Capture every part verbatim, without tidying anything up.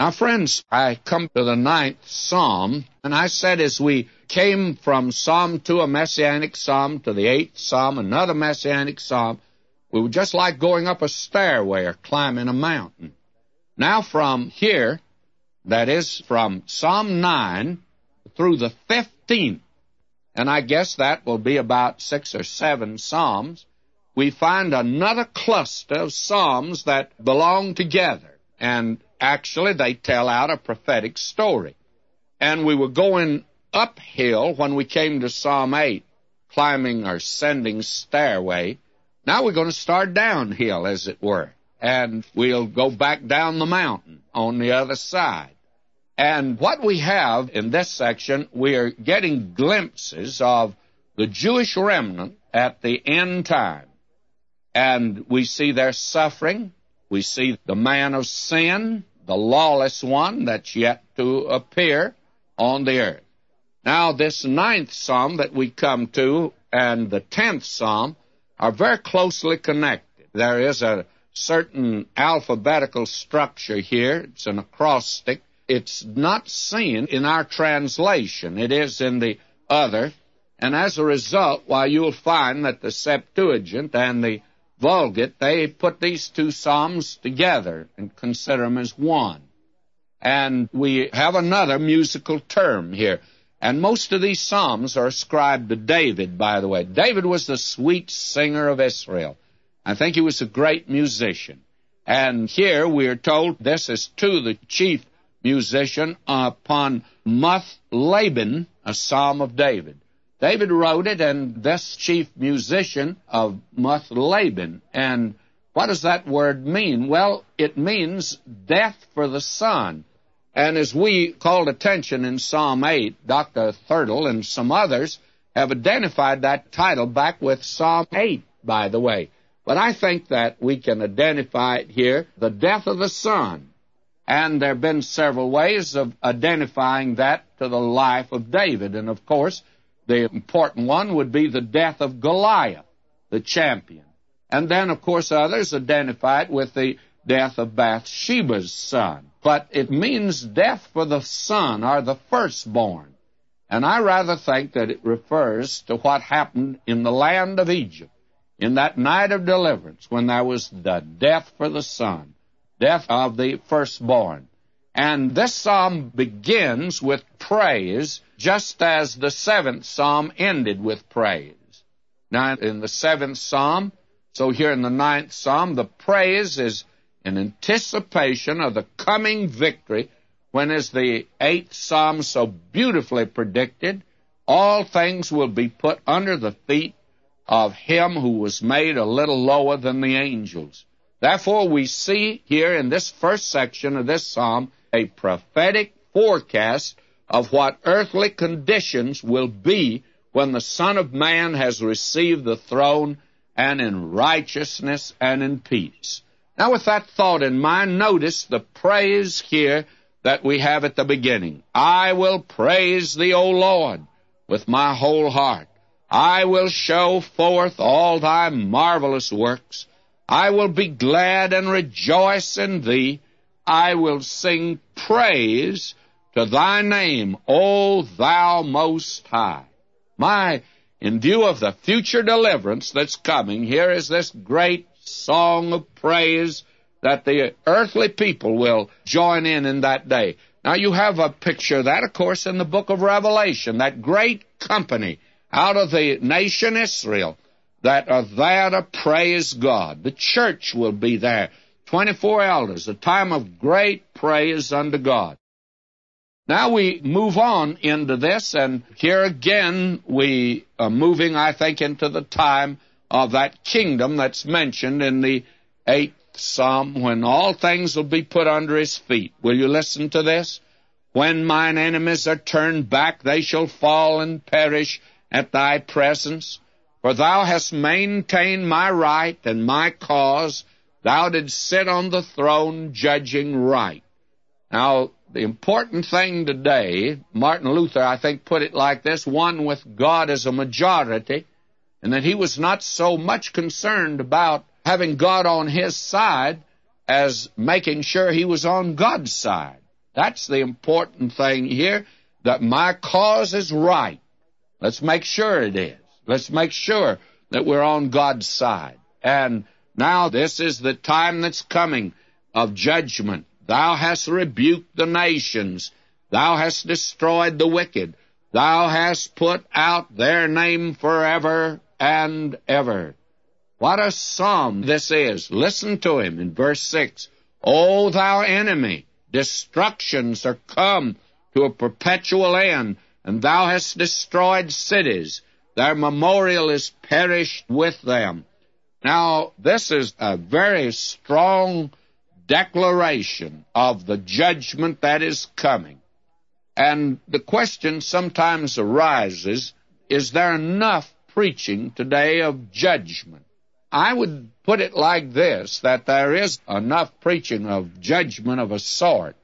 Now, friends, I come to the ninth Psalm, and I said as we came from Psalm two, a Messianic Psalm, to the eighth Psalm, another Messianic Psalm, we were just like going up a stairway or climbing a mountain. Now from here, that is from Psalm nine through the fifteenth, and I guess that will be about six or seven Psalms, we find another cluster of Psalms that belong together. And actually, they tell out a prophetic story. And we were going uphill when we came to Psalm eight, climbing or ascending stairway. Now we're going to start downhill, as it were. And we'll go back down the mountain on the other side. And what we have in this section, we are getting glimpses of the Jewish remnant at the end time. And we see their suffering. We see the man of sin, the lawless one that's yet to appear on the earth. Now, this ninth Psalm that we come to and the tenth Psalm are very closely connected. There is a certain alphabetical structure here. It's an acrostic. It's not seen in our translation. It is in the other. And as a result, while you'll find that the Septuagint and the Vulgate, they put these two Psalms together and consider them as one. And we have another musical term here. And most of these Psalms are ascribed to David, by the way. David was the sweet singer of Israel. I think he was a great musician. And here we are told this is to the chief musician upon Muth-Laban, a Psalm of David. David wrote it, and this chief musician of Muth-Laban. And what does that word mean? Well, it means death for the son. And as we called attention in Psalm eight, Doctor Thurtle and some others have identified that title back with Psalm eight, by the way. But I think that we can identify it here, the death of the son. And there have been several ways of identifying that to the life of David. And, of course, the important one would be the death of Goliath, the champion. And then, of course, others identify it with the death of Bathsheba's son. But it means death for the son, or the firstborn. And I rather think that it refers to what happened in the land of Egypt, in that night of deliverance, when there was the death for the son, death of the firstborn. And this psalm begins with praise, just as the seventh psalm ended with praise. Now, in the seventh psalm, so here in the ninth psalm, the praise is in anticipation of the coming victory, when, as the eighth psalm so beautifully predicted, all things will be put under the feet of him who was made a little lower than the angels. Therefore, we see here in this first section of this psalm a prophetic forecast of what earthly conditions will be when the Son of Man has received the throne, and in righteousness and in peace. Now, with that thought in mind, notice the praise here that we have at the beginning. I will praise thee, O Lord, with my whole heart. I will show forth all thy marvelous works. I will be glad and rejoice in thee. I will sing praise to thy name, O thou most high. My, in view of the future deliverance that's coming, here is this great song of praise that the earthly people will join in in that day. Now, you have a picture of that, of course, in the book of Revelation, that great company out of the nation Israel that are there to praise God. The church will be there, twenty-four elders, a time of great praise unto God. Now we move on into this, and here again we are moving, I think, into the time of that kingdom that's mentioned in the eighth psalm, when all things will be put under his feet. Will you listen to this? When mine enemies are turned back, they shall fall and perish at thy presence. For thou hast maintained my right and my cause. Thou didst sit on the throne judging right. Now, the important thing today, Martin Luther, I think, put it like this: one with God as a majority, and that he was not so much concerned about having God on his side as making sure he was on God's side. That's the important thing here, that my cause is right. Let's make sure it is. Let's make sure that we're on God's side. And now this is the time that's coming of judgment. Thou hast rebuked the nations. Thou hast destroyed the wicked. Thou hast put out their name forever and ever. What a psalm this is. Listen to him in verse six. O thou enemy, destructions are come to a perpetual end, and thou hast destroyed cities. Their memorial is perished with them. Now, this is a very strong declaration of the judgment that is coming. And the question sometimes arises, is there enough preaching today of judgment? I would put it like this, that there is enough preaching of judgment of a sort.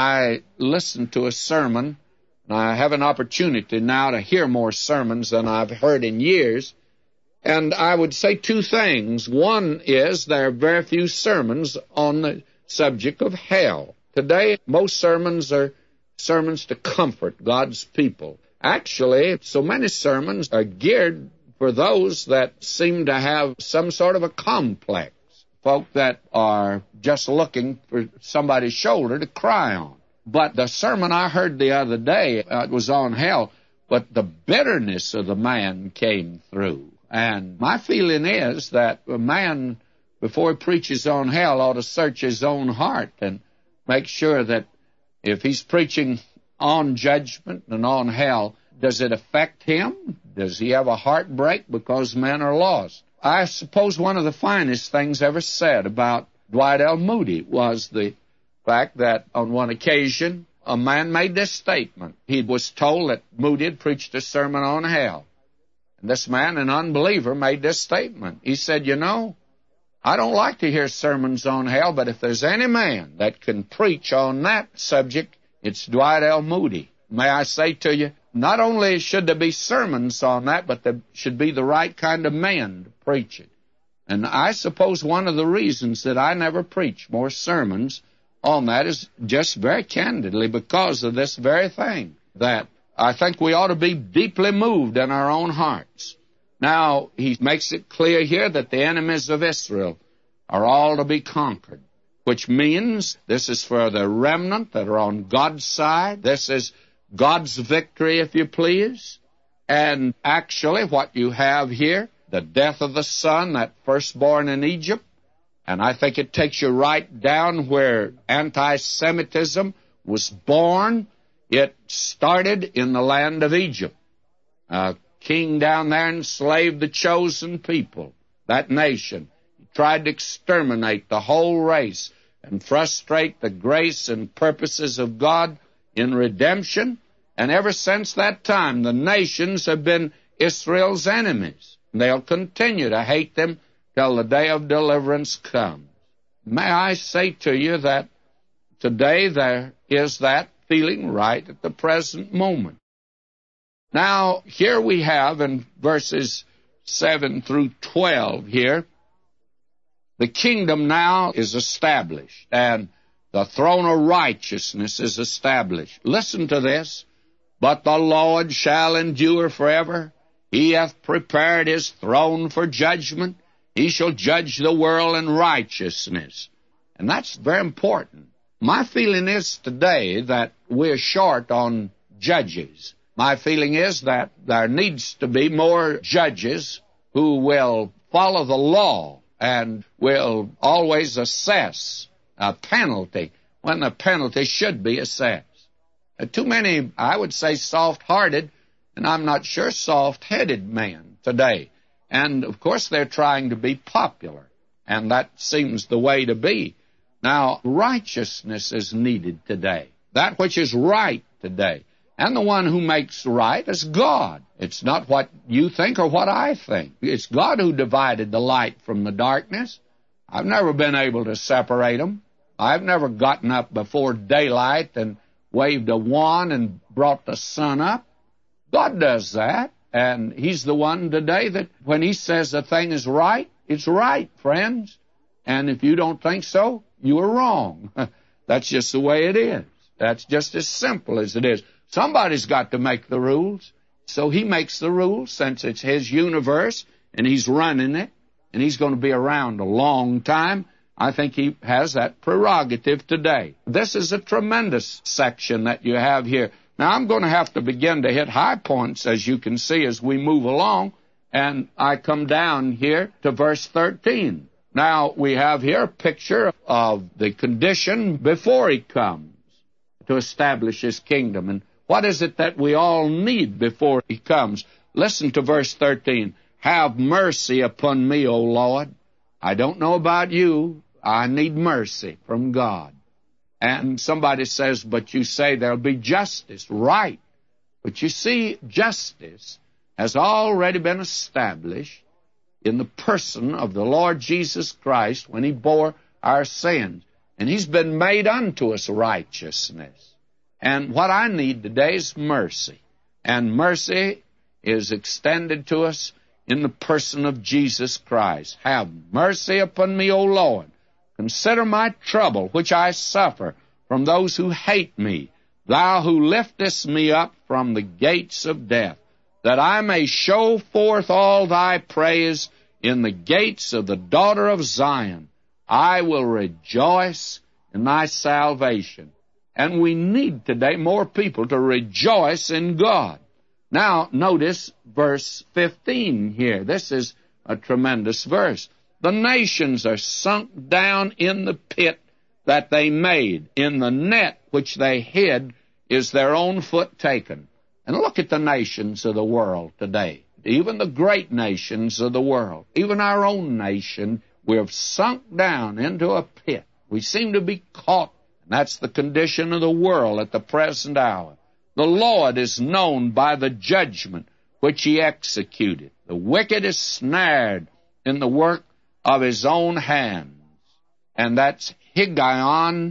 I listened to a sermon, and I have an opportunity now to hear more sermons than I've heard in years, and I would say two things. One is there are very few sermons on the subject of hell. Today, most sermons are sermons to comfort God's people. Actually, so many sermons are geared for those that seem to have some sort of a complex, folk that are just looking for somebody's shoulder to cry on. But the sermon I heard the other day, uh, it was on hell, but the bitterness of the man came through. And my feeling is that a man, before he preaches on hell, ought to search his own heart and make sure that if he's preaching on judgment and on hell, does it affect him? Does he have a heartbreak because men are lost? I suppose one of the finest things ever said about Dwight L. Moody was the fact that on one occasion a man made this statement. He was told that Moody had preached a sermon on hell. And this man, an unbeliever, made this statement. He said, you know, I don't like to hear sermons on hell, but if there's any man that can preach on that subject, it's Dwight L. Moody. May I say to you, not only should there be sermons on that, but there should be the right kind of men to preach it. And I suppose one of the reasons that I never preach more sermons on that is just very candidly because of this very thing, that I think we ought to be deeply moved in our own hearts. Now, he makes it clear here that the enemies of Israel are all to be conquered, which means this is for the remnant that are on God's side. This is God's victory, if you please. And actually what you have here, the death of the son, that firstborn in Egypt, and I think it takes you right down where anti-Semitism was born. It started in the land of Egypt. A king down there enslaved the chosen people, that nation. He tried to exterminate the whole race and frustrate the grace and purposes of God in redemption. And ever since that time, the nations have been Israel's enemies. They'll continue to hate them till the day of deliverance comes. May I say to you that today there is that feeling right at the present moment. Now, here we have in verses seven through twelve here, the kingdom now is established, and the throne of righteousness is established. Listen to this. But the Lord shall endure forever. He hath prepared his throne for judgment. He shall judge the world in righteousness. And that's very important. My feeling is today that we're short on judges. My feeling is that there needs to be more judges who will follow the law and will always assess a penalty when the penalty should be assessed. Uh, too many, I would say, soft-hearted, and I'm not sure soft-headed men today. And, of course, they're trying to be popular, and that seems the way to be. Now, righteousness is needed today, that which is right today. And the one who makes right is God. It's not what you think or what I think. It's God who divided the light from the darkness. I've never been able to separate them. I've never gotten up before daylight and waved a wand and brought the sun up. God does that, and he's the one today that when he says a thing is right, it's right, friends. And if you don't think so, you are wrong. That's just the way it is. That's just as simple as it is. Somebody's got to make the rules. So he makes the rules since it's his universe, and he's running it, and he's going to be around a long time. I think he has that prerogative today. This is a tremendous section that you have here. Now, I'm going to have to begin to hit high points, as you can see, as we move along, and I come down here to verse thirteen. Now, we have here a picture of the condition before he comes to establish his kingdom. And what is it that we all need before he comes? Listen to verse thirteen. Have mercy upon me, O Lord. I don't know about you. I need mercy from God. And somebody says, but you say there'll be justice. Right. But you see, justice has already been established in the person of the Lord Jesus Christ when he bore our sins. And he's been made unto us righteousness. And what I need today is mercy. And mercy is extended to us in the person of Jesus Christ. Have mercy upon me, O Lord. Consider my trouble, which I suffer from those who hate me. Thou who liftest me up from the gates of death, that I may show forth all thy praise in the gates of the daughter of Zion. I will rejoice in thy salvation. And we need today more people to rejoice in God. Now, notice verse fifteen here. This is a tremendous verse. The nations are sunk down in the pit that they made. In the net which they hid is their own foot taken. And look at the nations of the world today. Even the great nations of the world. Even our own nation, we have sunk down into a pit. We seem to be caught. And that's the condition of the world at the present hour. The Lord is known by the judgment which he executed. The wicked is snared in the work of his own hands. And that's Higgaion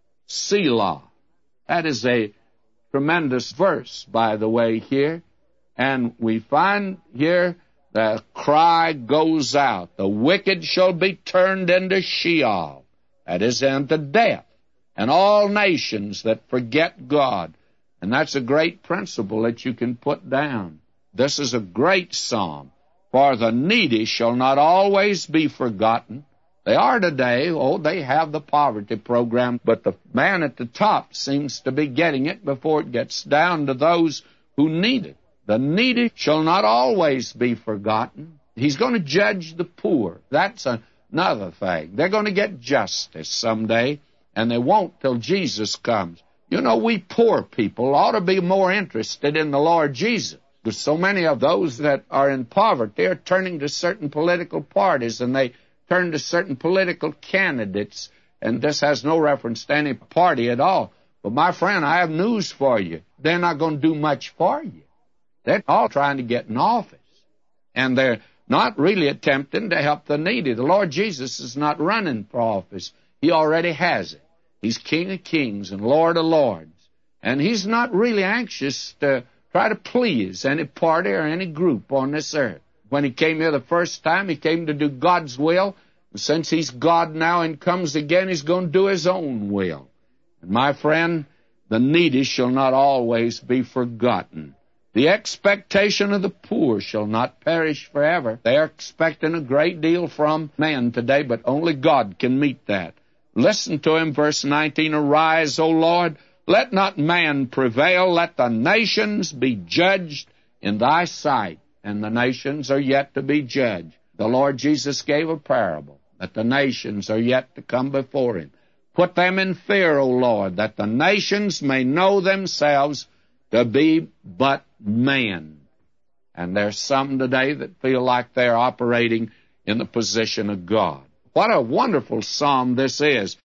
Selah. That is a tremendous verse, by the way, here. And we find here the cry goes out. The wicked shall be turned into Sheol. That is, into death. And all nations that forget God. And that's a great principle that you can put down. This is a great psalm. For the needy shall not always be forgotten. They are today. Oh, they have the poverty program, but the man at the top seems to be getting it before it gets down to those who need it. The needy shall not always be forgotten. He's going to judge the poor. That's another thing. They're going to get justice someday, and they won't till Jesus comes. You know, we poor people ought to be more interested in the Lord Jesus. Because so many of those that are in poverty are turning to certain political parties, and they turn to certain political candidates, and this has no reference to any party at all. But my friend, I have news for you. They're not going to do much for you. They're all trying to get in office, and they're not really attempting to help the needy. The Lord Jesus is not running for office. He already has it. He's King of Kings and Lord of Lords, and he's not really anxious to try to please any party or any group on this earth. When he came here the first time, he came to do God's will. And since he's God now and comes again, he's going to do his own will. And my friend, the needy shall not always be forgotten. The expectation of the poor shall not perish forever. They are expecting a great deal from man today, but only God can meet that. Listen to him, verse nineteen. Arise, O Lord, let not man prevail. Let the nations be judged in thy sight. And the nations are yet to be judged. The Lord Jesus gave a parable that the nations are yet to come before him. Put them in fear, O Lord, that the nations may know themselves to be but men. And there's some today that feel like they're operating in the position of God. What a wonderful psalm this is.